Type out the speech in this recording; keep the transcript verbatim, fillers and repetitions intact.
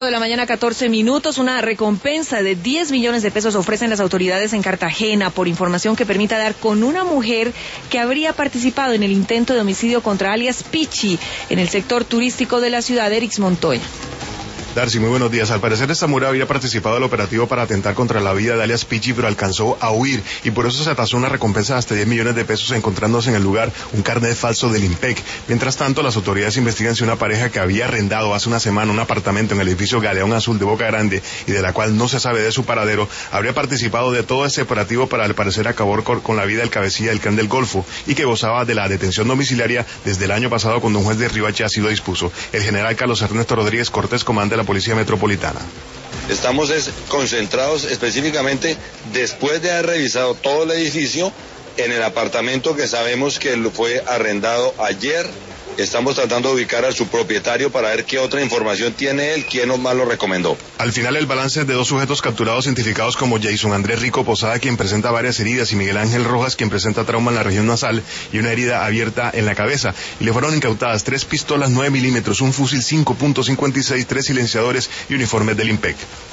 De la mañana, catorce minutos, una recompensa de diez millones de pesos ofrecen las autoridades en Cartagena por información que permita dar con una mujer que habría participado en el intento de homicidio contra alias Pichi en el sector turístico de la ciudad de Erix Montoya. Darcy, muy buenos días. Al parecer esta mujer había participado del operativo para atentar contra la vida de alias Pichi, pero alcanzó a huir y por eso se atasó una recompensa de hasta diez millones de pesos encontrándose en el lugar un carnet falso del IMPEC. Mientras tanto, las autoridades investigan si una pareja que había arrendado hace una semana un apartamento en el edificio Galeón Azul de Boca Grande y de la cual no se sabe de su paradero, habría participado de todo este operativo para al parecer acabar con la vida del cabecilla del Clan del Golfo y que gozaba de la detención domiciliaria desde el año pasado cuando un juez de Riohacha así lo dispuso. El general Carlos Ernesto Rodríguez Cortés, comandante de la Policía Metropolitana. Estamos es, concentrados específicamente después de haber revisado todo el edificio en el apartamento que sabemos que fue arrendado ayer. Estamos tratando de ubicar a su propietario para ver qué otra información tiene él, quién más lo recomendó. Al final el balance es de dos sujetos capturados identificados como Jason Andrés Rico Posada, quien presenta varias heridas, y Miguel Ángel Rojas, quien presenta trauma en la región nasal y una herida abierta en la cabeza. Y le fueron incautadas tres pistolas nueve milímetros, un fusil cinco punto cincuenta y seis, tres silenciadores y uniformes del IMPEC.